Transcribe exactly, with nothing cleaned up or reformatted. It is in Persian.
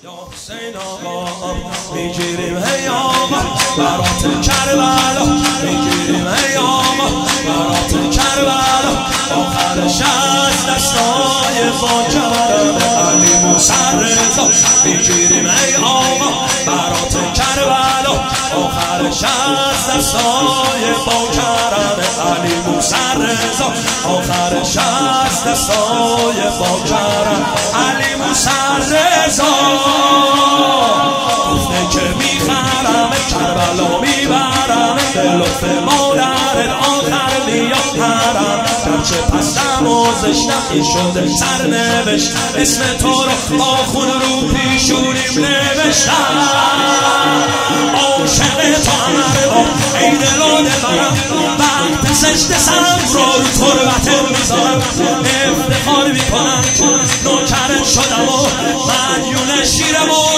یا حسین آقا میگیریم هی آقا برات کربلا، میگیریم هی آقا برات کربلا. آخرش از دستای با کرم علی موسی رضا، میگیریم هی آقا برات کربلا. آخرش از دستای با کرم علی موسی رضا، آخرش از دستای با کرم علی موسی رضا. گفته که میخرم کربلا میبرم، به لطف مادر آخر میارم. گرچه پستم و زشتم این شده سرنوشت، اسم تو رو با خون رو پیشونیم نوشتم. عاشق تو همه ای دل و دلبرم، وقت زشت سرم رو رو تربت میذارم. افتخار میکنم نوکرت شدم و مدیون شیرم و